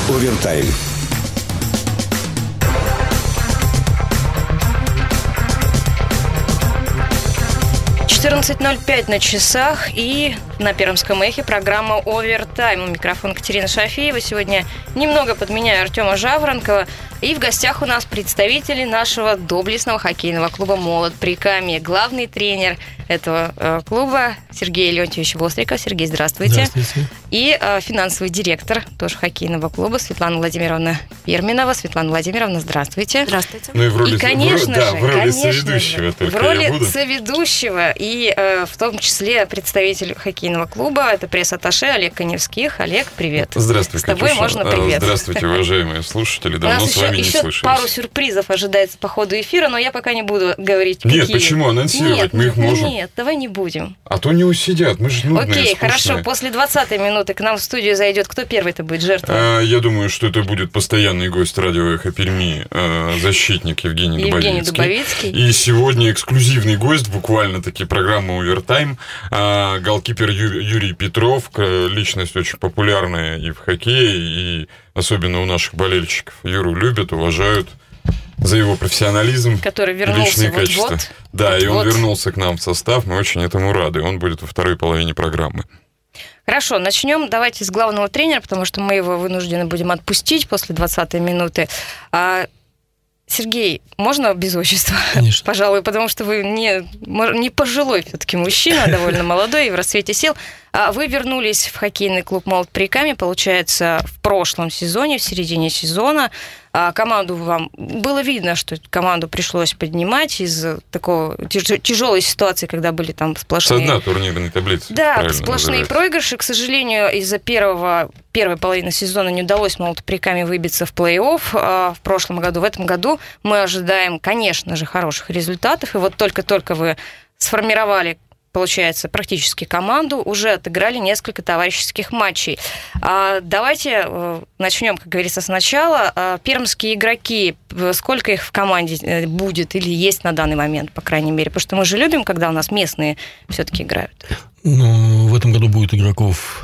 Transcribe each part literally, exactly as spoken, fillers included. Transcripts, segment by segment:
Овертайм. четырнадцать ноль пять на часах, и на Пермском эхе программа «Овертайм». У микрофона Катерина Шафеева. Сегодня немного подменяю Артема Жаворонкова. И в гостях у нас представители нашего доблестного хоккейного клуба «Молот» Прикамье. Главный тренер этого э, клуба Сергей Леонтьевич Востриков. Сергей, здравствуйте. Здравствуйте. И э, финансовый директор тоже хоккейного клуба Светлана Владимировна Перминова. Светлана Владимировна, здравствуйте. Здравствуйте. Ну и, в роли, и конечно в, же, да, в роли конечно соведущего. Же, в роли соведущего и э, в том числе представитель хоккейного клуба, это пресс-атташе Олег Коневских. Олег, привет. Здравствуй, С тобой Катюша. можно привет. Здравствуйте, уважаемые слушатели. Давно с вами не еще слышались. Пару сюрпризов ожидается по ходу эфира, но я пока не буду говорить, Нет, какие. почему? Анонсировать нет, мы их можем. Нет, давай не будем. А то не усидят, мы же нудные, Окей, скучные. хорошо, после двадцатой минуты к нам в студию зайдет. Кто первый-то будет жертвой? А, я думаю, что это будет постоянный гость радио «Эхо Перми», защитник Евгений, Евгений Дубовицкий. Дубовицкий. И сегодня эксклюзивный гость, буквально-таки программа «Овертайм», голкипер Ю- Юрий Петров, личность очень популярная и в хоккее, и особенно у наших болельщиков. Юру любят, уважают за его профессионализм, который вернулся личные вот-вот. качества. Да, вот-вот. и он вернулся к нам в состав, мы очень этому рады. Он будет во второй половине программы. Хорошо, начнем давайте с главного тренера, потому что мы его вынуждены будем отпустить после двадцатой минуты. А, Сергей, можно без отчества? Конечно. Пожалуй, потому что вы не, не пожилой все-таки мужчина, а довольно молодой и в расцвете сил. А вы вернулись в хоккейный клуб «Молот» Прикамье, получается, в прошлом сезоне, в середине сезона. А команду вам... Было видно, что команду пришлось поднимать из такого тяжелой ситуации, когда были там сплошные... Со дна турнирной таблицы. Да, сплошные проигрыши. К сожалению, из-за первого, первой половины сезона не удалось «Молоту Прикамье» выбиться в плей-офф а в прошлом году. В этом году мы ожидаем, конечно же, хороших результатов. И вот только-только вы сформировали, получается, практически команду, уже отыграли несколько товарищеских матчей. А давайте начнем, как говорится, сначала. А пермские игроки, сколько их в команде будет или есть на данный момент, по крайней мере? Потому что мы же любим, когда у нас местные все-таки играют. Ну, в этом году будет игроков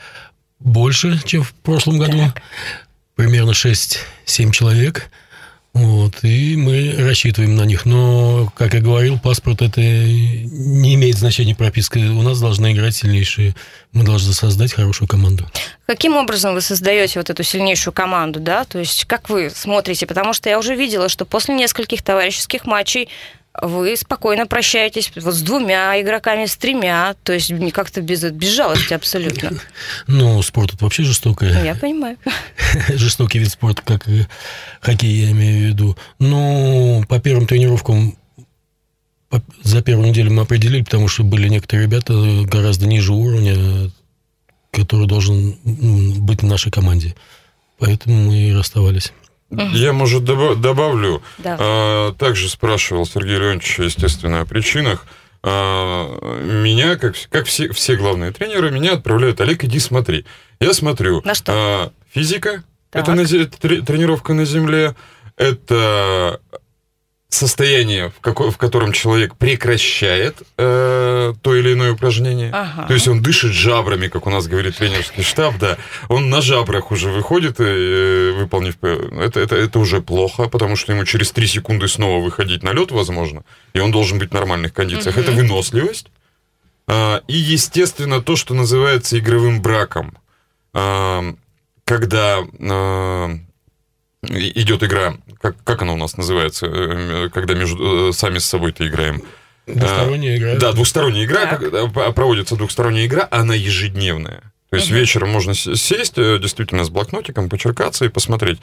больше, чем в прошлом году. Так. Примерно шесть-семь человек. Вот, и мы рассчитываем на них. Но, как я говорил, паспорт это не имеет значения прописка. У нас должны играть сильнейшие. Мы должны создать хорошую команду. Каким образом вы создаете вот эту сильнейшую команду, да? То есть, как вы смотрите? Потому что я уже видела, что после нескольких товарищеских матчей вы спокойно прощаетесь вот с двумя игроками, с тремя, то есть как-то без, без жалости абсолютно. Ну, спорт это вообще жестокое. Я понимаю. Жестокий вид спорта, как и хоккей, я имею в виду. Ну, по первым тренировкам за первую неделю мы определили, потому что были некоторые ребята гораздо ниже уровня, который должен быть в нашей команде. Поэтому мы и расставались. Я, может, добавлю. Да. А, также спрашивал Сергей Леонтьевич, естественно, о причинах. А, меня, как, как все, все главные тренеры, меня отправляют: Олег, иди смотри. Я смотрю. На что? А, физика, Так. это, на, это тренировка на земле, это состояние, в, какой, в котором человек прекращает э, то или иное упражнение. Ага. То есть он дышит жабрами, как у нас говорит тренерский штаб, да. Он на жабрах уже выходит, э, выполнив... Это, это, это уже плохо, потому что ему через три секунды снова выходить на лед возможно, и он должен быть в нормальных кондициях. Угу. Это выносливость. А, и, естественно, то, что называется игровым браком. А, когда... А, идет игра, как, как она у нас называется, когда между сами с собой-то играем? Двусторонняя игра. Да, двусторонняя игра, как, проводится двусторонняя игра, она ежедневная. То есть uh-huh. вечером можно сесть действительно с блокнотиком, почеркаться и посмотреть.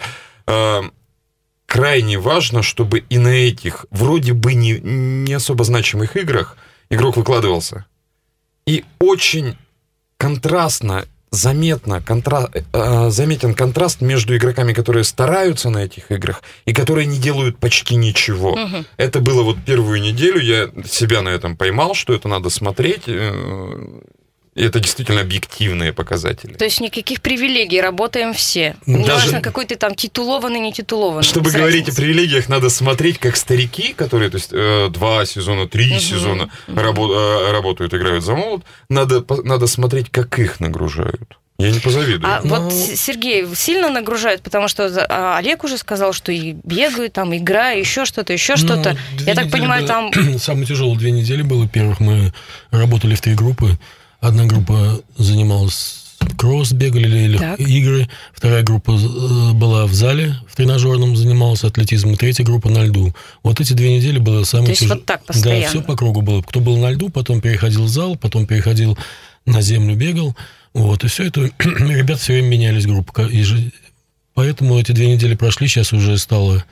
Крайне важно, чтобы и на этих вроде бы не, не особо значимых играх игрок выкладывался. И очень контрастно, заметно, контра... э, заметен контраст между игроками, которые стараются на этих играх, и которые не делают почти ничего. Угу. Это было вот первую неделю, я себя на этом поймал, что это надо смотреть, э, и это действительно объективные показатели. То есть никаких привилегий, работаем все. Даже... Неважно, какой ты там титулованный, не титулованный. Чтобы говорить о привилегиях, надо смотреть, как старики, которые, то есть, э, два сезона, три угу. сезона угу. Рабо- э, работают, играют за «Молот», надо, надо смотреть, как их нагружают. Я не позавидую. А Но... вот Сергей сильно нагружает, потому что Олег уже сказал, что и бегают, там игра, еще что-то, еще что-то. Я так понимаю, было... там... Самое тяжелое две недели было. Во-первых, мы работали в три группы. Одна группа занималась кросс, бегали так. игры. Вторая группа была в зале, в тренажерном, занималась атлетизмом. Третья группа на льду. Вот эти две недели было самое тяжелое. То есть вот так постоянно? Да, все по кругу было. Кто был на льду, потом переходил в зал, потом переходил на землю, бегал. Вот, и все это, ребята все время менялись группы. Поэтому эти две недели прошли, сейчас уже стало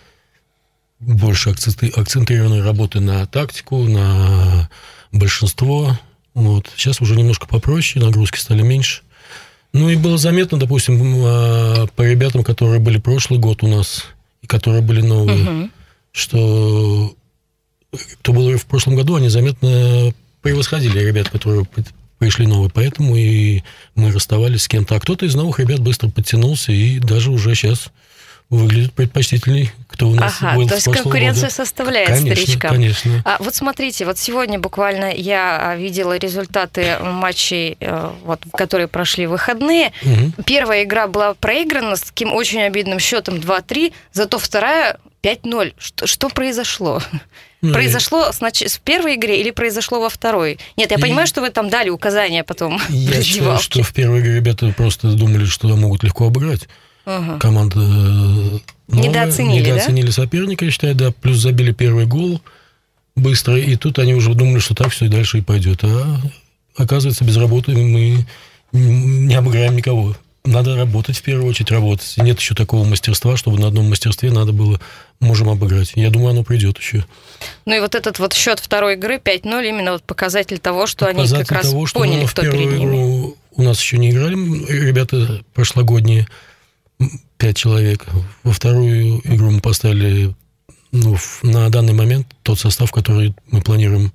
больше акцентированной работы на тактику, на большинство. Вот. Сейчас уже немножко попроще, нагрузки стали меньше. Ну и было заметно, допустим, по ребятам, которые были прошлый год у нас, и которые были новые, угу. что кто был в прошлом году, они заметно превосходили ребят, которые... пришли новые, поэтому и мы расставались с кем-то. А кто-то из новых ребят быстро подтянулся и даже уже сейчас выглядит предпочтительней, кто у нас ага, был то в есть прошлом конкуренция году. Составляет конечно, старичкам. Конечно. А вот смотрите, вот сегодня буквально я видела результаты матчей, вот, которые прошли в выходные. Угу. Первая игра была проиграна с таким очень обидным счетом два-три, зато вторая пять ноль. Что, что произошло? Ну, произошло и... снач... в первой игре или произошло во второй? Нет, я и... понимаю, что вы там дали указания потом. Я считаю, что в первой игре ребята просто думали, что могут легко обыграть. Ага. Команда новая, недооценили, недооценили да? соперника, я считаю, да. Плюс забили первый гол быстро, и тут они уже думали, что так все и дальше и пойдет. А оказывается, без работы мы не обыграем никого. Надо работать, в первую очередь, работать. Нет еще такого мастерства, чтобы на одном мастерстве надо было, можем обыграть. Я думаю, оно придет еще. Ну и вот этот вот счет второй игры пять ноль, именно вот показатель того, что показатель они как раз того, что поняли, кто перед ними. Игру у нас еще не играли ребята прошлогодние, пять человек. Во вторую игру мы поставили, ну, на данный момент тот состав, который мы планируем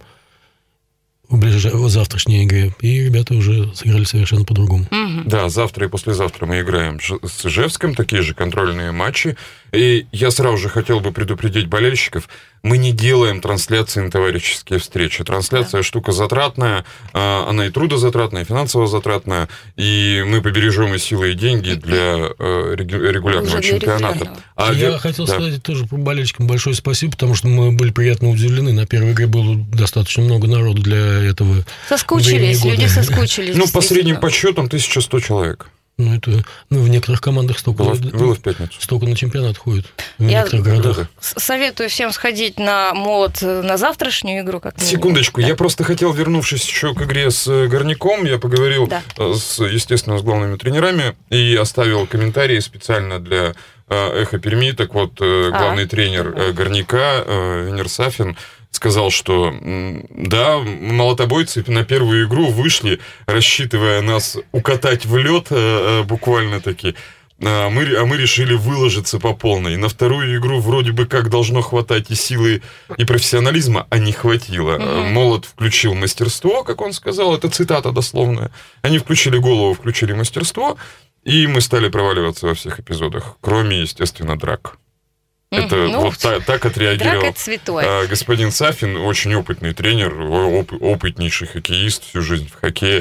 в ближайшей завтрашней игре. И ребята уже сыграли совершенно по-другому. Угу. Да, завтра и послезавтра мы играем с Ижевском, такие же контрольные матчи. И я сразу же хотел бы предупредить болельщиков, мы не делаем трансляции на товарищеские встречи. Трансляция да. штука затратная, она и трудозатратная, и финансово затратная, и мы побережем и силы, и деньги для регулярного Уже чемпионата. А я вер... хотел да. сказать тоже болельщикам большое спасибо, потому что мы были приятно удивлены. На первой игре было достаточно много народу для этого. Соскучились, люди соскучились. Ну, по средним подсчетам тысяча сто человек. Ну, это, ну, в некоторых командах столько, было, было в пятницу. Столько на чемпионат ходит. В Я некоторых городах. Советую всем сходить на молот на завтрашнюю игру. Как Секундочку, да. Я просто хотел, вернувшись еще к игре с Горняком, я поговорил, да. с, естественно, с главными тренерами и оставил комментарии специально для «Эхо Перми». Так вот, главный а, тренер да. Горняка, Венер Сафин, сказал, что да, молотобойцы на первую игру вышли, рассчитывая нас укатать в лед буквально-таки, а мы, а мы решили выложиться по полной. На вторую игру вроде бы как должно хватать и силы, и профессионализма, а не хватило. Mm-hmm. Молот включил мастерство, как он сказал, это цитата дословная. Они включили голову, включили мастерство, и мы стали проваливаться во всех эпизодах, кроме, естественно, драк. Это ну, вот так, так отреагировал господин Сафин, очень опытный тренер, оп, опытнейший хоккеист, всю жизнь в хоккее.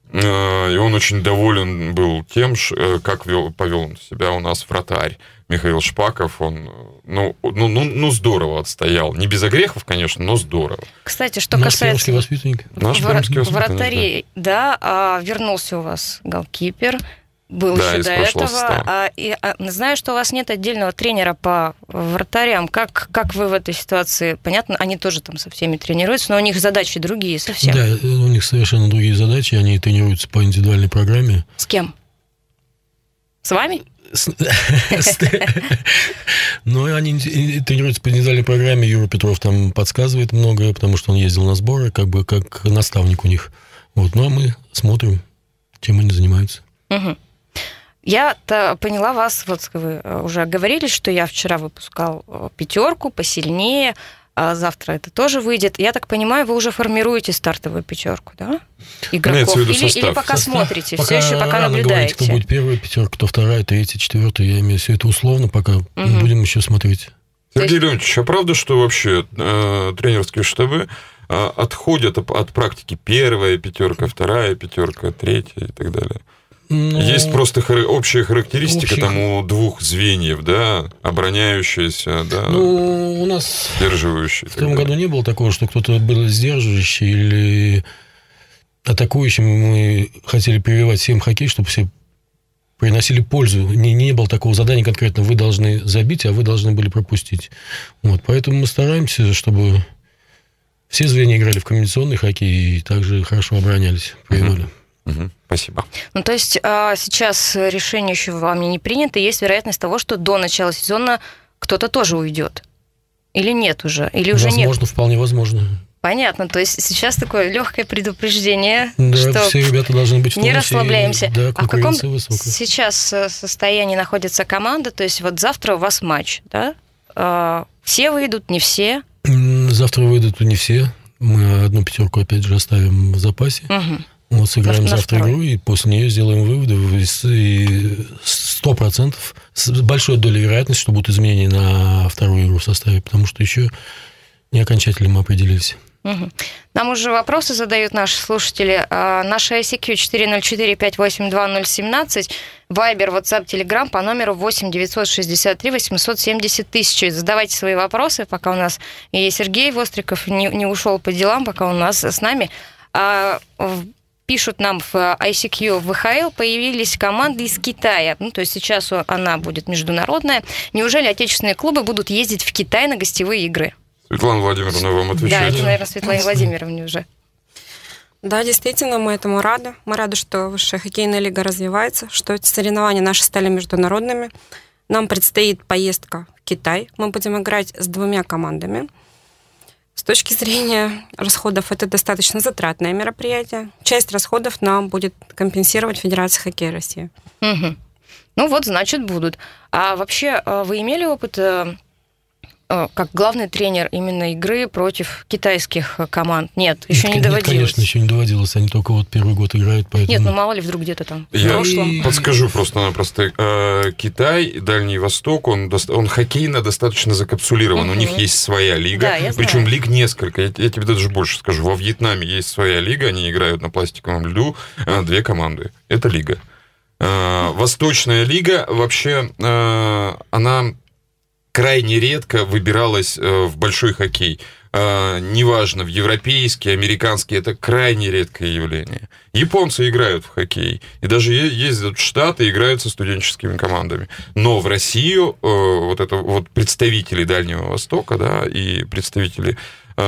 И он очень доволен был тем, как вел, повел он себя у нас вратарь Михаил Шпаков. Он ну, ну, ну, ну здорово отстоял. Не без огрехов, конечно, но здорово. Кстати, что Наш касается воспитанник. Наш вра- воспитанник, вратарей, да, а вернулся у вас голкипер. Был да, еще до этого. Состава. А, и, а, знаю, что у вас нет отдельного тренера по вратарям. Как, как вы в этой ситуации? Понятно, они тоже там со всеми тренируются, но у них задачи другие совсем. Да, у них совершенно другие задачи. Они тренируются по индивидуальной программе. С кем? С вами? Ну, они тренируются по индивидуальной программе. Юра Петров там подсказывает многое, потому что он ездил на сборы, как бы как наставник у них. Вот. Ну, а мы смотрим, чем они занимаются. Угу. Я-то поняла вас, вот вы уже говорили, что я вчера выпускал пятерку посильнее, а завтра это тоже выйдет. Я так понимаю, вы уже формируете стартовую пятерку, да? Игроков? Или, или пока состав. смотрите, пока все еще пока наблюдаете? Говорить, кто будет первая пятерка, кто вторая, третья, четвертая, я имею в виду, все это условно, пока угу. будем еще смотреть. Сергей Леонидович, а правда, что вообще э, тренерские штабы э, отходят от практики первая пятерка, вторая пятерка, третья и так далее? Ну, есть просто хар- общая характеристика общих... там у двух звеньев, да, обороняющиеся, да, ну, у нас сдерживающие. В том году не было такого, что кто-то был сдерживающий или атакующим. Мы хотели прививать всем хоккей, чтобы все приносили пользу. Не, не было такого задания конкретно, вы должны забить, а вы должны были пропустить. Вот, поэтому мы стараемся, чтобы все звенья играли в комбинационный хоккей и также хорошо оборонялись, прививали. Угу. Угу, спасибо. Ну, то есть сейчас решение еще вами не принято, есть вероятность того, что до начала сезона кто-то тоже уйдет? Или нет уже? Или уже возможно, нет? Возможно, вполне возможно. Понятно, то есть сейчас такое легкое предупреждение, да, что все ребята должны быть в не расслабляемся. Да, а в каком высокая. Сейчас состоянии находится команда? То есть вот завтра у вас матч, да? Все выйдут, не все? Завтра выйдут не все. Мы одну пятерку опять же оставим в запасе. Угу. Вот сыграем на, завтра на игру, и после нее сделаем выводы. И сто процентов с большой долей вероятности, что будут изменения на вторую игру в составе, потому что еще не окончательно мы определились. Угу. Нам уже вопросы задают наши слушатели. Наш ай си кью четыре ноль четыре пять восемь два ноль один семь, Вайбер, WhatsApp, Telegram по номеру восемь девятьсот шестьдесят три восемьсот семьдесят тысяч. Задавайте свои вопросы, пока у нас и Сергей Востриков не, не ушел по делам, пока он у нас с нами. Пишут нам в ай си кью в ВХЛ, появились команды из Китая. Ну, то есть сейчас она будет международная. Неужели отечественные клубы будут ездить в Китай на гостевые игры? Светлана Владимировна, вам отвечать? Да, это, наверное, Светлане Владимировне уже. Да, действительно, мы этому рады. Мы рады, что высшая хоккейная лига развивается, что эти соревнования наши стали международными. Нам предстоит поездка в Китай. Мы будем играть с двумя командами. С точки зрения расходов, это достаточно затратное мероприятие. Часть расходов нам будет компенсировать Федерация хоккея России. Угу. Ну вот, значит, будут. А вообще, вы имели опыт как главный тренер именно игры против китайских команд? Нет, еще нет, не доводилось. Нет, конечно, еще не доводилось. Они только вот первый год играют, поэтому... Нет, ну мало ли вдруг где-то там в Я прошлом. подскажу просто-напросто. Китай, Дальний Восток, он, он хоккейно достаточно закапсулирован. Угу. У них есть своя лига. Да, я Причем знаю. Лиг несколько. Я, я тебе даже больше скажу. Во Вьетнаме есть своя лига, они играют на пластиковом льду. Две команды. Это лига. Восточная лига вообще, она... крайне редко выбиралась в большой хоккей. Неважно, в европейский, американский, это крайне редкое явление. Японцы играют в хоккей, и даже ездят в Штаты и играют со студенческими командами. Но в Россию вот это вот представители Дальнего Востока, да, и представители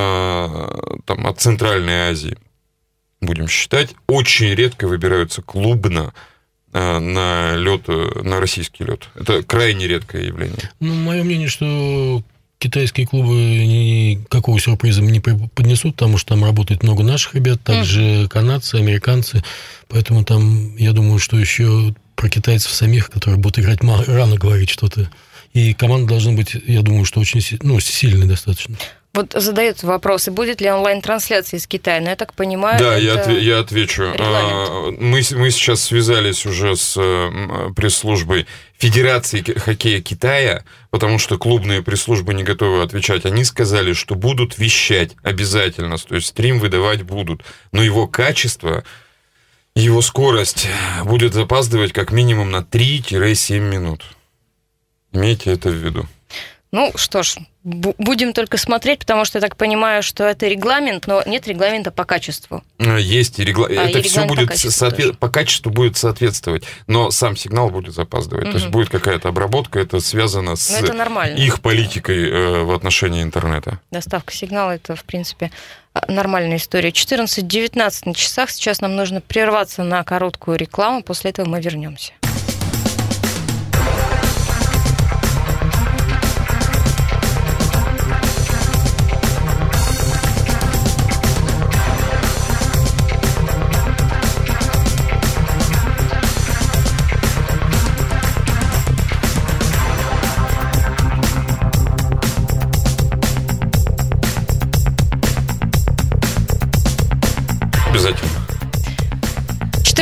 там, от Центральной Азии, будем считать, очень редко выбираются клубно на лед, на российский лед. Это крайне редкое явление. Ну, мое мнение, что китайские клубы никакого сюрприза не поднесут, потому что там работает много наших ребят, также mm. канадцы, американцы. Поэтому там, я думаю, что еще про китайцев самих, которые будут играть, рано говорить что-то. И команда должна быть, я думаю, что очень ну, сильной достаточно. Вот задают вопросы, будет ли онлайн-трансляция из Китая, но я так понимаю... Да, я, отве- я отвечу. Мы, мы сейчас связались уже с пресс-службой Федерации хоккея Китая, потому что клубные пресс-службы не готовы отвечать. Они сказали, что будут вещать обязательно, то есть стрим выдавать будут, но его качество, его скорость будет запаздывать как минимум на три-семь минут. Имейте это в виду. Ну, что ж, будем только смотреть, потому что я так понимаю, что это регламент, но нет регламента по качеству. Есть, и регла... а, это и все будет по качеству, соответ... по качеству будет соответствовать, но сам сигнал будет запаздывать. Угу. То есть будет какая-то обработка, это связано с это их политикой э, в отношении интернета. Доставка сигнала – это, в принципе, нормальная история. четырнадцать девятнадцать на часах. Сейчас нам нужно прерваться на короткую рекламу, после этого мы вернемся.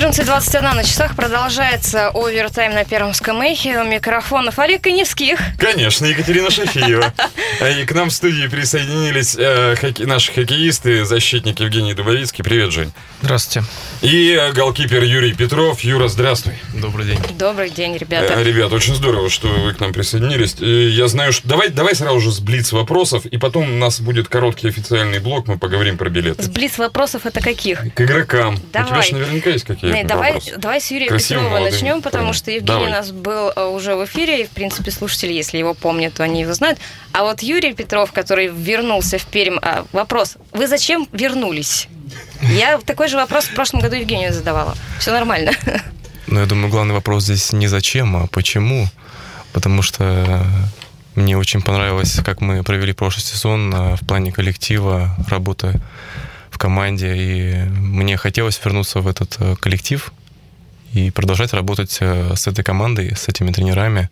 четырнадцать двадцать один на часах, продолжается овертайм на Пермском эхе. У микрофонов Олег Коневских. Конечно, Екатерина Шафиева. И к нам в студии присоединились э, хоке... наши хоккеисты, защитник Евгений Дубовицкий. Привет, Жень. Здравствуйте. И голкипер Юрий Петров. Юра, здравствуй. Добрый день. Добрый день, ребята. Э, ребят, очень здорово, что вы к нам присоединились. И я знаю, что... Давай, давай сразу же с блиц вопросов, и потом у нас будет короткий официальный блок, мы поговорим про билеты. С блиц вопросов это каких? К игрокам. Давай. У тебя же наверняка есть какие-то Не, давай, вопросы. давай с Юрия Красивым, Петрова молодым начнем, потому парнем. что Евгений Давай. у нас был уже в эфире, и, в принципе, слушатели, если его помнят, то они его знают. А вот Юрий Петров, который вернулся в Пермь, а, вопрос, вы зачем вернулись? Я такой же вопрос в прошлом году Евгению задавала. Все нормально. Ну, я думаю, главный вопрос здесь не зачем, а почему. Потому что мне очень понравилось, как мы провели прошлый сезон в плане коллектива, работы в команде. И мне хотелось вернуться в этот коллектив и продолжать работать с этой командой, с этими тренерами.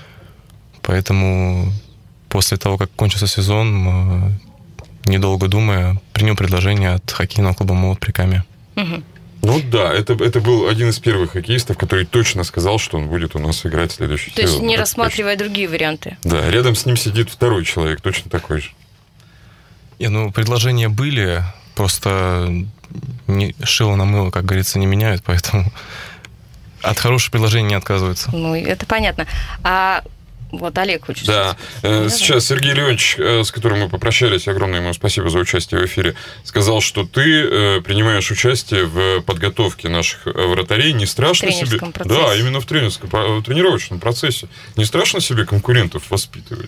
Поэтому после того, как кончился сезон, недолго думая, принял предложение от хоккейного клуба «Молот» Прикамье. Угу. Ну да, это, это был один из первых хоккеистов, который точно сказал, что он будет у нас играть в следующий То сезон. есть не Это рассматривая другие варианты. точно. Да, рядом с ним сидит второй человек, точно такой же. Не, ну, предложения были, просто не, шило на мыло, как говорится, не меняют, поэтому от хороших предложений не отказываются. Ну, это понятно. А вот Олег хочет Да, сказать. сейчас Сергей Леонтьевич, с которым мы попрощались, огромное ему спасибо за участие в эфире, сказал, что ты принимаешь участие в подготовке наших вратарей. Не страшно себе... процессе. Да, именно в тренерском, в тренировочном процессе. Не страшно себе конкурентов воспитывать?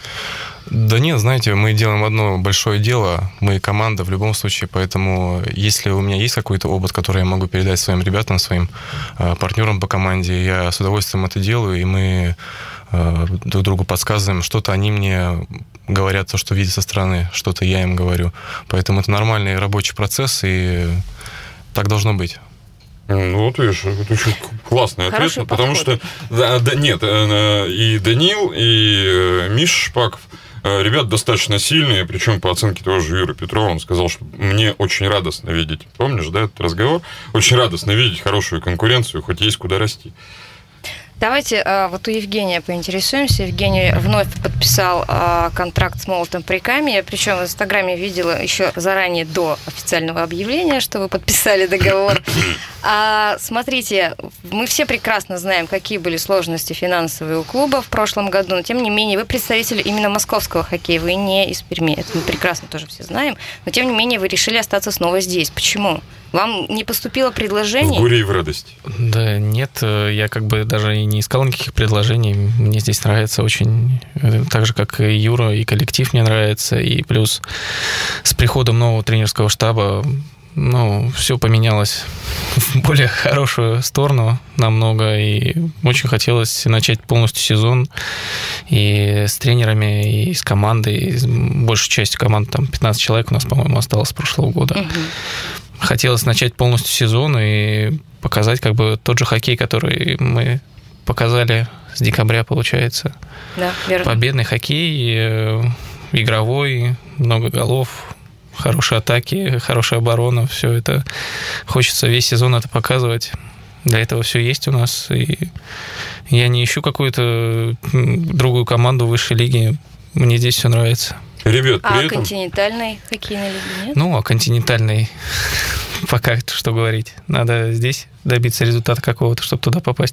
Да нет, знаете, мы делаем одно большое дело, мы команда в любом случае, поэтому если у меня есть какой-то опыт, который я могу передать своим ребятам, своим э, партнерам по команде, я с удовольствием это делаю, и мы э, друг другу подсказываем, что-то они мне говорят, то, что видят со стороны, что-то я им говорю. Поэтому это нормальный рабочий процесс, и так должно быть. Ну, вот видишь, это очень классный ответ, Хороший потому подход. что да, да, нет, и Данил, и Миша Шпаков, ребят достаточно сильные, причем по оценке того же Юры Петрова, он сказал, что мне очень радостно видеть, помнишь, да, этот разговор? Очень радостно видеть хорошую конкуренцию, хоть есть куда расти. Давайте вот у Евгения поинтересуемся. Евгений вновь подписал контракт с «Молотом Прикамье». Причем в Инстаграме видела еще заранее до официального объявления, что вы подписали договор. А, смотрите, мы все прекрасно знаем, какие были сложности финансовые у клуба в прошлом году, но тем не менее вы представитель именно московского хоккея, вы не из Перми. Это мы прекрасно тоже все знаем. Но тем не менее вы решили остаться снова здесь. Почему? Вам не поступило предложений? В горе и в радости. Да нет, я как бы даже и не искал никаких предложений. Мне здесь нравится очень, так же, как и Юра, и коллектив мне нравится. И плюс с приходом нового тренерского штаба, ну, все поменялось в более хорошую сторону намного. И очень хотелось начать полностью сезон и с тренерами, и с командой. И с большей частью команды, там пятнадцать человек у нас, по-моему, осталось с прошлого года. Угу. Хотелось начать полностью сезон и показать как бы тот же хоккей, который мы показали с декабря, получается. Да, верно. Победный хоккей, игровой, много голов, хорошие атаки, хорошая оборона. Все это хочется весь сезон это показывать. Для этого все есть у нас. И я не ищу какую-то другую команду высшей лиги. Мне здесь все нравится. Ребят, а при этом... континентальной хоккейной лиги нет? Ну, а континентальной пока что говорить. Надо здесь добиться результата какого-то, чтобы туда попасть.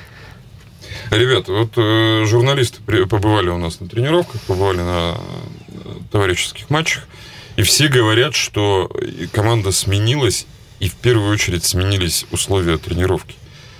Ребят, вот э, журналисты при, побывали у нас на тренировках, побывали на товарищеских матчах, и все говорят, что команда сменилась, и в первую очередь сменились условия тренировки.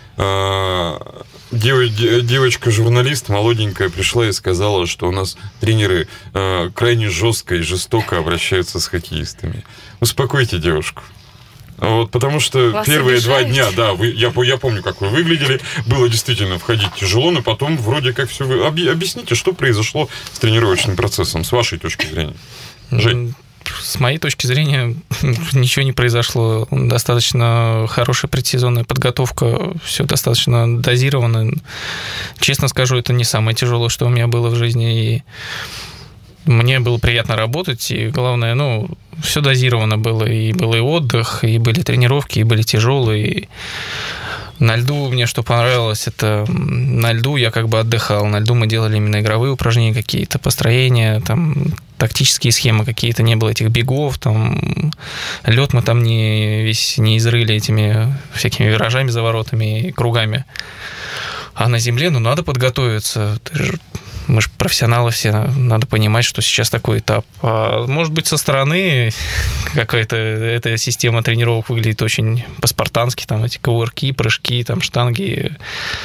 Девочка-журналист молоденькая пришла и сказала, что у нас тренеры э, крайне жестко и жестоко обращаются с хоккеистами. Успокойте девушку. Вот, потому что Вас первые обижают? два дня, да, вы, я, я помню, как вы выглядели, было действительно входить тяжело, но потом вроде как все... Вы объясните, что произошло с тренировочным процессом, с вашей точки зрения. Жень. С моей точки зрения, ничего не произошло. Достаточно хорошая предсезонная подготовка, все достаточно дозировано. Честно скажу, это не самое тяжелое, что у меня было в жизни. И мне было приятно работать, и главное, ну, все дозировано было, и был и отдых, и были тренировки, и были тяжелые. И на льду мне что понравилось, это на льду я как бы отдыхал, на льду мы делали именно игровые упражнения какие-то, построения, там, тактические схемы какие-то, не было этих бегов, там, лед мы там не, весь не изрыли этими всякими виражами за воротами и кругами. А на земле, ну, надо подготовиться, ты же, мы же профессионалы все, надо понимать, что сейчас такой этап. А может быть, со стороны какая-то эта система тренировок выглядит очень по-спартански, там эти кувырки, прыжки, там штанги,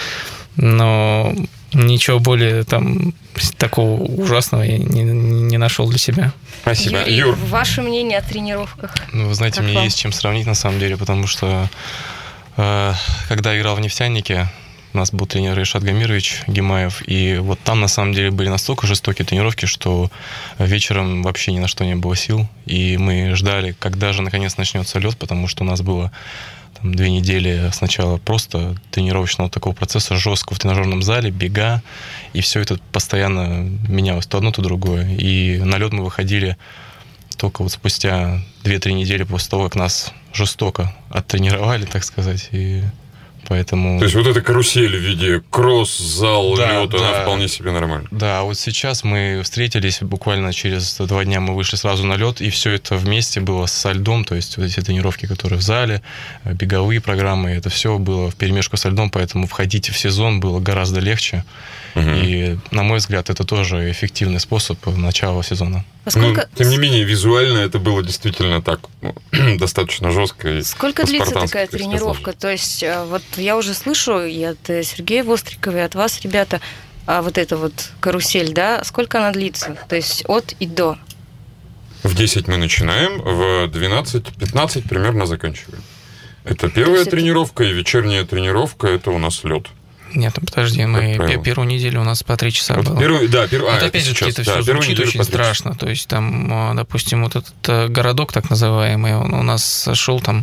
но ничего более там такого ужасного я не, не нашел для себя. Спасибо. Юрий, Юр, ваше мнение о тренировках? Ну, вы знаете, Как мне вам? есть чем сравнить на самом деле, потому что э, когда я играл в «Нефтянике», у нас был тренер Ришат Гамирович Гимаев, и вот там на самом деле были настолько жестокие тренировки, что вечером вообще ни на что не было сил, и мы ждали, когда же наконец начнется лед, потому что у нас было там, две недели сначала просто тренировочного такого процесса жесткого в тренажерном зале, бега, и все это постоянно менялось, то одно, то другое. И на лед мы выходили только вот спустя две-три недели после того, как нас жестоко оттренировали, так сказать, и поэтому... То есть вот эта карусель в виде кросс, зал, Да, лед, да. она вполне себе нормальна. Да, а вот сейчас мы встретились, буквально через два дня мы вышли сразу на лед, и все это вместе было со льдом, то есть вот эти тренировки, которые в зале, беговые программы, это все было вперемешку со льдом, поэтому входить в сезон было гораздо легче. Угу. И, на мой взгляд, это тоже эффективный способ начала сезона. А сколько... Ну, тем не менее, визуально это было действительно так, ну, достаточно жестко. Сколько длится такая тренировка? То есть, вот я уже слышу и от Сергея Вострикова, и от вас, ребята, вот эта вот карусель, да, сколько она длится? То есть, от и до? В десять мы начинаем, в двенадцать-пятнадцать примерно заканчиваем. Это первая это... тренировка, и вечерняя тренировка, это у нас лед. Нет, подожди, мы первую неделю у нас по три часа вот было. Первый, да, перв... Вот а, опять же, сейчас, это да, все звучит очень страшно. То есть там, допустим, вот этот городок так называемый, он у нас шел там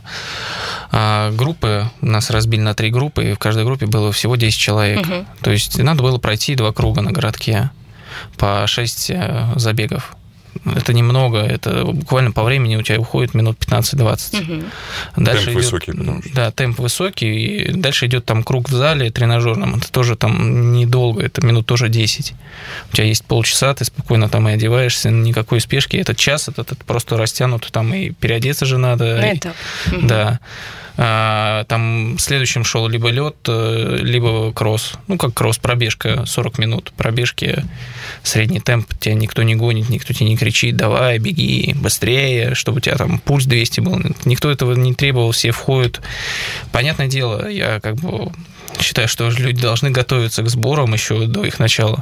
группы, нас разбили на три группы, и в каждой группе было всего десять человек. Угу. То есть надо было пройти два круга на городке по шесть забегов. Это немного, это буквально по времени у тебя уходит минут пятнадцать-двадцать. Угу. Дальше темп идет, высокий, потому что... Да, темп высокий, и дальше идет там круг в зале тренажерном, это тоже там недолго, это минут тоже десять. У тебя есть полчаса, ты спокойно там и одеваешься, никакой спешки, этот час, этот, этот просто растянут, там и переодеться же надо. Это. И, да. А, там следующим шел либо лед, либо кросс. Ну, как кросс, пробежка, сорок минут пробежки, средний темп, тебя никто не гонит, никто тебе не кричит, давай, беги быстрее, чтобы у тебя там пульс двести был. Никто этого не требовал, все входят. Понятное дело, я как бы считаю, что люди должны готовиться к сборам еще до их начала.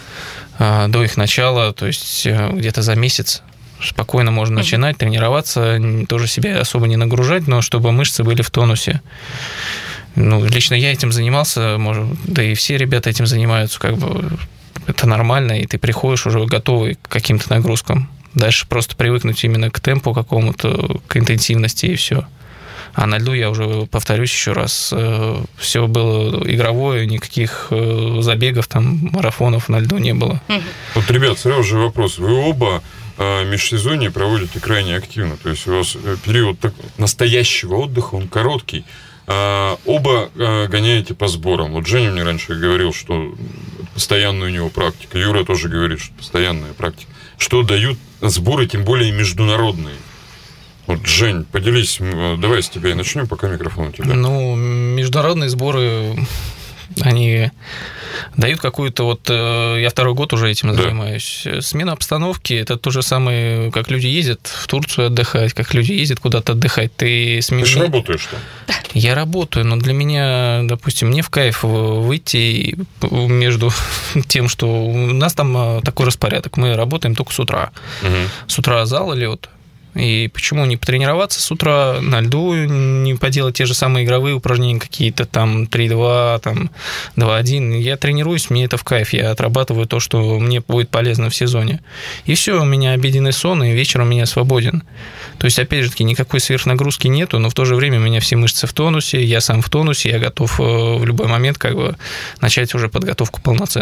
До их начала, то есть где-то за месяц. Спокойно можно начинать, тренироваться, тоже себя особо не нагружать, но чтобы мышцы были в тонусе. Ну, лично я этим занимался, может, да и все ребята этим занимаются, как бы это нормально, и ты приходишь уже готовый к каким-то нагрузкам. Дальше просто привыкнуть именно к темпу какому-то, к интенсивности, и все. А на льду, я уже повторюсь еще раз, все было игровое, никаких забегов, там, марафонов на льду не было. Вот, ребят, сразу же вопрос. Вы оба межсезонье проводите крайне активно. То есть у вас период настоящего отдыха, он короткий. Оба гоняете по сборам. Вот Женя мне раньше говорил, что постоянная у него практика. Юра тоже говорит, что постоянная практика. Что дают сборы, тем более международные? Вот, Жень, поделись, давай с тебя и начнем, пока микрофон у тебя. Ну, международные сборы, они дают какую-то вот... Я второй год уже этим да. занимаюсь. Смена обстановки – это то же самое, как люди ездят в Турцию отдыхать, как люди ездят куда-то отдыхать. Ты, смени... Ты же работаешь там. Я работаю, но для меня, допустим, мне в кайф выйти между тем, что у нас там такой распорядок. Мы работаем только с утра. Угу. С утра зал и лед. И почему не потренироваться с утра на льду, не поделать те же самые игровые упражнения какие-то, там, три-два, там, два-один. Я тренируюсь, мне это в кайф, я отрабатываю то, что мне будет полезно в сезоне. И все, у меня обеденный сон, и вечером у меня свободен. То есть, опять же таки, никакой сверхнагрузки нету, но в то же время у меня все мышцы в тонусе, я сам в тонусе, я готов в любой момент как бы начать уже подготовку полноценную.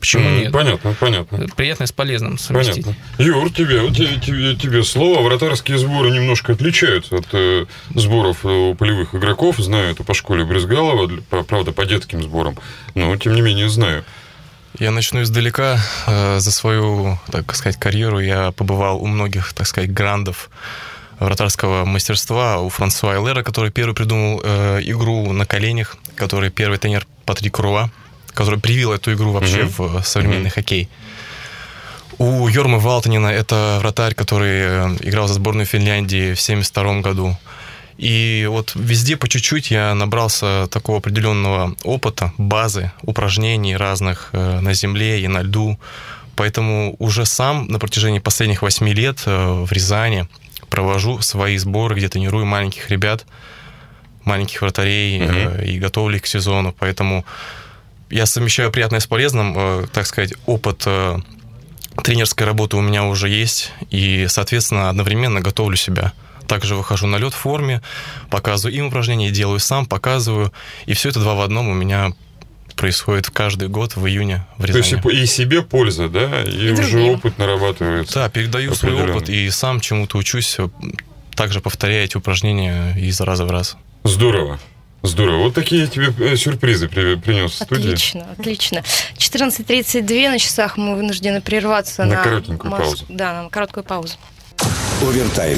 Почему mm, нет? Понятно, понятно. Приятно с полезным совместить. Понятно. Юр, тебе, тебе, тебе, тебе слово. Вратарские сборы немножко отличаются от э, сборов у полевых игроков. Знаю это по школе Брызгалова, по, правда, по детским сборам, но тем не менее знаю. Я начну издалека. За свою, так сказать, карьеру я побывал у многих, так сказать, грандов вратарского мастерства. У Франсуа Эллера, который первый придумал э, игру на коленях, который первый тренер Патрик Руа, который привил эту игру вообще mm-hmm. в современный mm-hmm. хоккей. У Йормы Валтанина, это вратарь, который играл за сборную Финляндии в семьдесят втором году. И вот везде по чуть-чуть я набрался такого определенного опыта, базы, упражнений разных э, на земле и на льду. Поэтому уже сам на протяжении последних восьми лет э, в Рязани провожу свои сборы, где тренирую маленьких ребят, маленьких вратарей mm-hmm. э, и готовлю их к сезону. Поэтому я совмещаю приятное с полезным, э, так сказать, опыт э, тренерской работы у меня уже есть, и, соответственно, одновременно готовлю себя. Также выхожу на лед в форме, показываю им упражнения, делаю сам, показываю, и все это два в одном у меня происходит каждый год в июне в Рязани. То есть и себе польза, да, и, и уже другим. Опыт нарабатывается. Да, передаю свой опыт и сам чему-то учусь, также повторяя эти упражнения из раза в раз. Здорово. Здорово. Вот такие тебе сюрпризы принес в студии. Отлично, отлично. четырнадцать тридцать два на часах, мы вынуждены прерваться на, на коротенькую Моск... паузу. Да, на короткую паузу. Овертайм.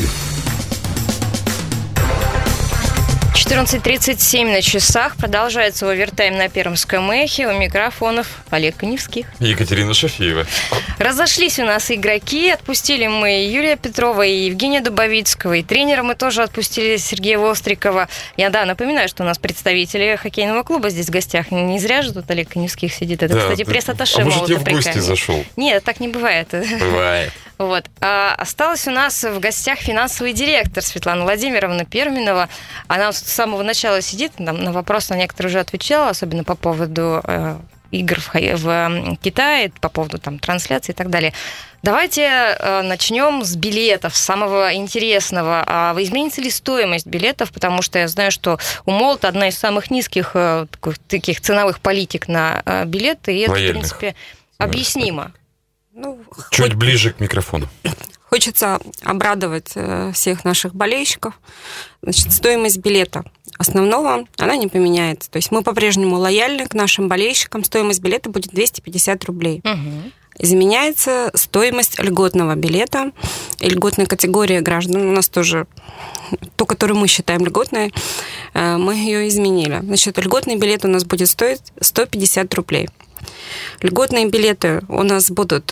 четырнадцать тридцать семь на часах. Продолжается овертайм на Пермском эхе. У микрофонов Олег Коневских. Екатерина Шафиева. Разошлись у нас игроки. Отпустили мы Юрия Петрова и Евгения Дубовицкого. И тренера мы тоже отпустили Сергея Вострикова. Я, да, напоминаю, что у у нас представители хоккейного клуба здесь в гостях. Не зря же тут Олег Коневских сидит. Это, да, кстати, пресс-атташе. А может, я в гости зашел? Нет, так не бывает. Бывает. Вот. А осталась у нас в гостях финансовый директор Светлана Владимировна Перминова. Она с самого начала сидит, там, на вопрос на некоторые уже отвечала, особенно по поводу э, игр в, в Китае, по поводу там, трансляции и так далее. Давайте э, начнем с билетов, самого интересного. А изменится ли стоимость билетов? Потому что я знаю, что у Молота одна из самых низких э, таких ценовых политик на э, билеты, и это, Военных. в принципе, объяснимо. Ну, Чуть хоть... ближе к микрофону. Хочется обрадовать всех наших болельщиков. Значит, стоимость билета основного, она не поменяется. То есть мы по-прежнему лояльны к нашим болельщикам. Стоимость билета будет двести пятьдесят рублей. Угу. Изменяется стоимость льготного билета. И льготная категория граждан у нас тоже, ту, которую мы считаем льготной, мы ее изменили. Значит, льготный билет у нас будет стоить сто пятьдесят рублей. Льготные билеты у нас будут,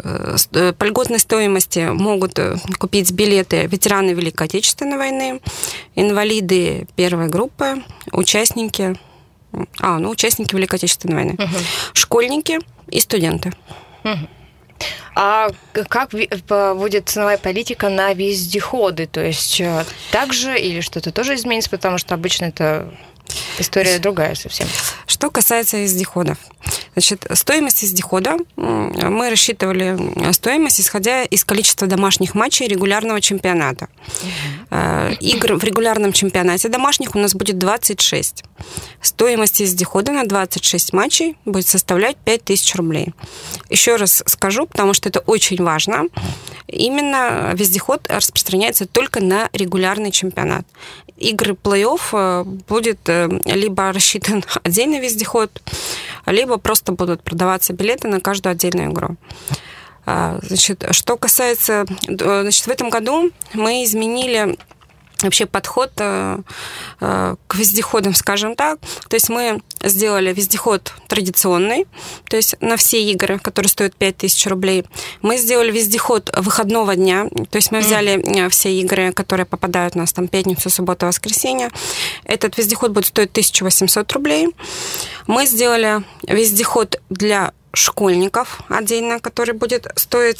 по льготной стоимости могут купить билеты ветераны Великой Отечественной войны, инвалиды первой группы, участники, а, ну, участники Великой Отечественной войны, угу. школьники и студенты. Угу. А как будет ценовая политика на вездеходы? То есть так же или что-то тоже изменится, потому что обычно это... История другая совсем. Что касается вездеходов. Значит, стоимость вездехода, мы рассчитывали стоимость, исходя из количества домашних матчей регулярного чемпионата. Угу. Игр в регулярном чемпионате домашних у нас будет двадцать шесть. Стоимость вездехода на двадцать шесть матчей будет составлять пять тысяч рублей. Еще раз скажу, потому что это очень важно. Именно вездеход распространяется только на регулярный чемпионат. Игры плей-офф будет либо рассчитан отдельный вездеход, либо просто будут продаваться билеты на каждую отдельную игру. Значит, что касается... Значит, в этом году мы изменили вообще подход э, э, к вездеходам, скажем так. То есть мы сделали вездеход традиционный, то есть на все игры, которые стоят пять тысяч рублей. Мы сделали вездеход выходного дня, то есть мы взяли mm. все игры, которые попадают у нас там пятницу, субботу, воскресенье. Этот вездеход будет стоить тысяча восемьсот рублей. Мы сделали вездеход для школьников отдельно, который будет стоить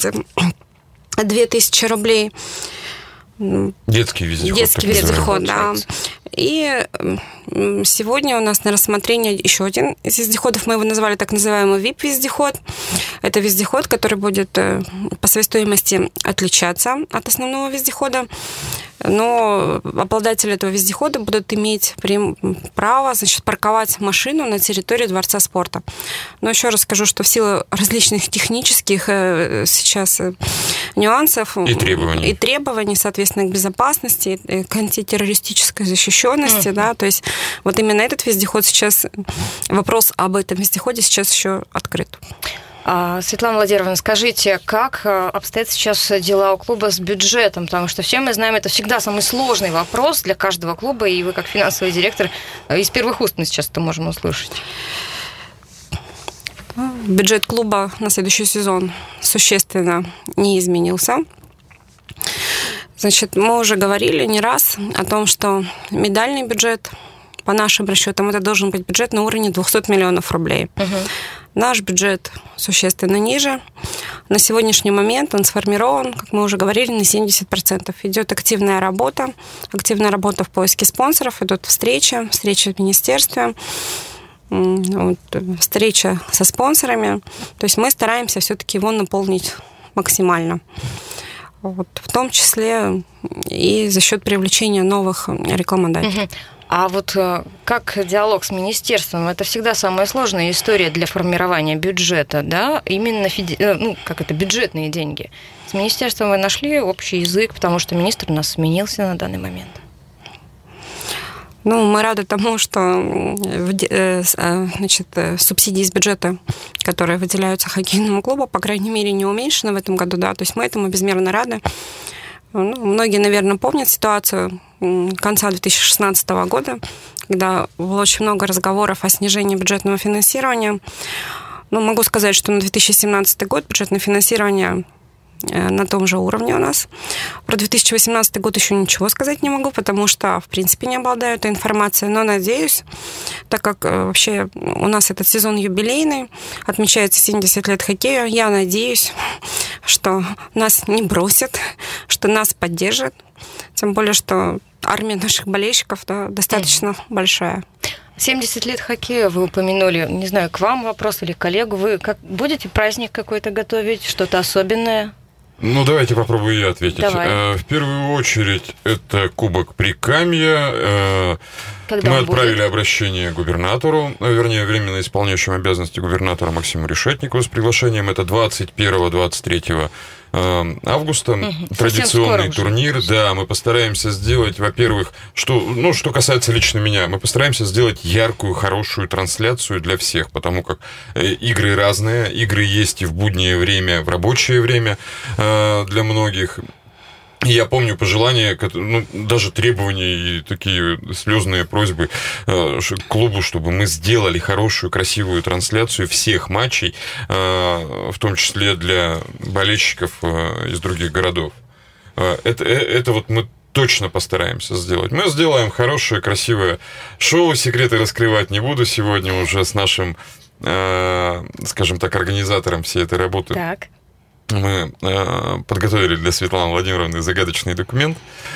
две тысячи рублей. Детский вездеход. Детский вездеход, да. И сегодня у нас на рассмотрение еще один из вездеходов. Мы его назвали так называемый ви ай пи-вездеход. Это вездеход, который будет по своей стоимости отличаться от основного вездехода, но обладатели этого вездехода будут иметь право, значит, парковать машину на территории Дворца спорта. Но еще раз скажу, что в силу различных технических сейчас нюансов и требований, и требований соответственно, к безопасности, к антитеррористической защищенности, mm-hmm. да, то есть вот именно этот вездеход сейчас, вопрос об этом вездеходе сейчас еще открыт. Светлана Владимировна, скажите, как обстоят сейчас дела у клуба с бюджетом? Потому что все мы знаем, это всегда самый сложный вопрос для каждого клуба, и вы, как финансовый директор, из первых уст мы сейчас это можем услышать. Бюджет клуба на следующий сезон существенно не изменился. Значит, мы уже говорили не раз о том, что медальный бюджет, по нашим расчетам, это должен быть бюджет на уровне двести миллионов рублей. Угу. Наш бюджет существенно ниже. На сегодняшний момент он сформирован, как мы уже говорили, на семьдесят процентов. Идет активная работа, активная работа в поиске спонсоров, идут встречи, встречи в министерстве, вот, встреча со спонсорами. То есть мы стараемся все-таки его наполнить максимально. Вот, в том числе и за счет привлечения новых рекламодателей. Угу. А вот как диалог с министерством? Это всегда самая сложная история для формирования бюджета, да? Именно феди... ну, как это, бюджетные деньги. С министерством вы нашли общий язык, потому что министр у нас сменился на данный момент. Ну, мы рады тому, что значит, субсидии из бюджета, которые выделяются хоккейному клубу, по крайней мере, не уменьшены в этом году, да, то есть мы этому безмерно рады. Ну, многие, наверное, помнят ситуацию конца две тысячи шестнадцатого года, когда было очень много разговоров о снижении бюджетного финансирования. Ну, могу сказать, что на две тысячи семнадцатый год бюджетное финансирование на том же уровне у нас. Про две тысячи восемнадцатый год еще ничего сказать не могу, потому что, в принципе, не обладаю этой информацией, но надеюсь, так как вообще у нас этот сезон юбилейный, отмечается семьдесят лет хоккея, я надеюсь, что нас не бросят, что нас поддержат, тем более, что армия наших болельщиков, да, достаточно большая. семьдесят лет хоккея вы упомянули. Не знаю, к вам вопрос или к коллегу. Вы как, будете праздник какой-то готовить, что-то особенное? Ну, давайте попробую я ответить. Давай. В первую очередь, это Кубок Прикамья. Когда Мы отправили будет? обращение губернатору, вернее, временно исполняющему обязанности губернатора Максиму Решетникову с приглашением. Это двадцать первого — двадцать третьего августа. Угу. Традиционный турнир. Да, мы постараемся сделать, во-первых, что, ну, что касается лично меня, мы постараемся сделать яркую, хорошую трансляцию для всех, потому как игры разные, игры есть и в буднее время, в рабочее время для многих. Я помню пожелания, ну, даже требования и такие слезные просьбы э, к клубу, чтобы мы сделали хорошую, красивую трансляцию всех матчей, э, в том числе для болельщиков э, из других городов. Э, это, э, это вот мы точно постараемся сделать. Мы сделаем хорошее, красивое шоу. Секреты раскрывать не буду сегодня уже с нашим, э, скажем так, организатором всей этой работы. Так. Мы э, подготовили для Светланы Владимировны загадочный документ,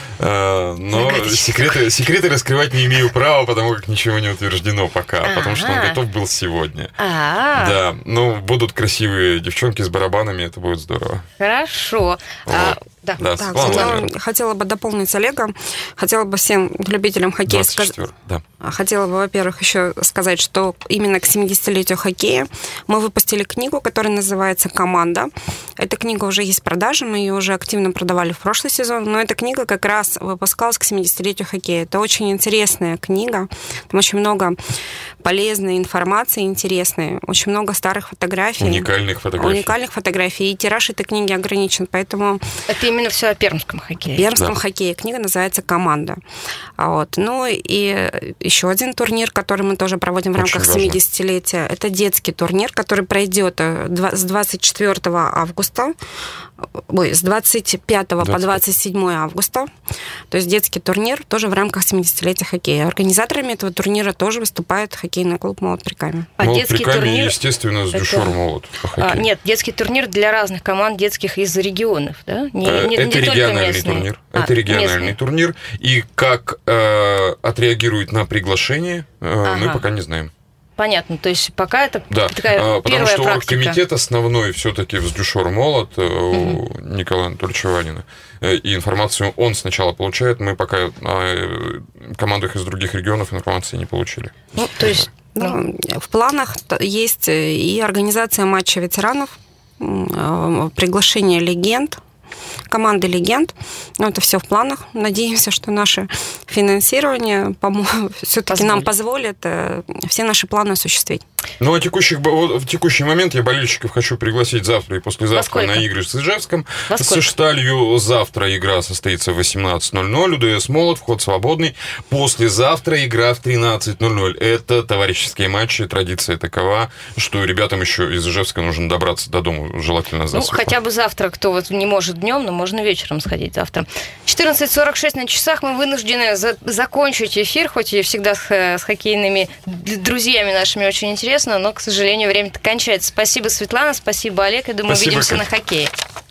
э, но секреты, секреты раскрывать не имею права, потому как ничего не утверждено пока, А-а-а. потому что он готов был сегодня. А-а-а. Да, ну, будут красивые девчонки с барабанами, это будет здорово. Хорошо. Вот. А, да, да, да, хотела, хотела бы дополнить Олега, хотела бы всем любителям хоккея сказать, да. хотела бы, во-первых, еще сказать, что именно к семидесятилетию хоккея мы выпустили книгу, которая называется «Команда». Эта книга уже есть в продаже, мы ее уже активно продавали в прошлый сезон, но эта книга как раз выпускалась к семидесятилетию хоккея. Это очень интересная книга, там очень много полезной информации, интересной, очень много старых фотографий. Уникальных фотографий. Уникальных фотографий, и тираж этой книги ограничен, поэтому... Это именно все о пермском хоккее. В пермском да. хоккее. Книга называется «Команда». Вот. Ну и еще один турнир, который мы тоже проводим в очень рамках важно. семидесятилетия, это детский турнир, который пройдет с двадцать четвёртого августа, ой, с двадцать пятого по двадцать седьмое августа. То есть детский турнир тоже в рамках семидесятилетия хоккея. Организаторами этого турнира тоже выступает хоккейный клуб «Молот Прикамья». А Молот детский Прикамья, турнир... естественно, с Дюшор Молот по хоккею. А, нет, детский турнир для разных команд детских из регионов, да? Не, не, это не региональный турнир. А, это региональный местный. турнир. И как э, отреагирует на приглашение, э, ага. мы пока не знаем. понятно. То есть пока это да. такая а, первая потому что практика. оргкомитет основной все-таки вздюшор молот у угу. Николая Анатольевича Ванина. И информацию он сначала получает, мы пока о командах из других регионов информации не получили. Ну, то есть... Ну, в планах есть и организация матча ветеранов, приглашение легенд, команды легенд. Но это все в планах. Надеемся, что наше финансирование все-таки нам позволит все наши планы осуществить. Ну, а текущих, в текущий момент я болельщиков хочу пригласить завтра и послезавтра на игры с Ижевском. С Шталью завтра игра состоится в восемнадцать ноль ноль. УДС Молот, вход свободный. Послезавтра игра в тринадцать ноль ноль. Это товарищеские матчи. Традиция такова, что ребятам еще из Ижевска нужно добраться до дома, желательно засветло. Ну, хотя бы завтра, кто вот не может днем, но можно вечером сходить завтра. четырнадцать сорок шесть на часах. Мы вынуждены за- закончить эфир, хоть и всегда с, с хоккейными друзьями нашими очень интересно, но, к сожалению, время-то кончается. Спасибо, Светлана, спасибо, Олег. Я думаю, Спасибо, увидимся Катя. на хоккее.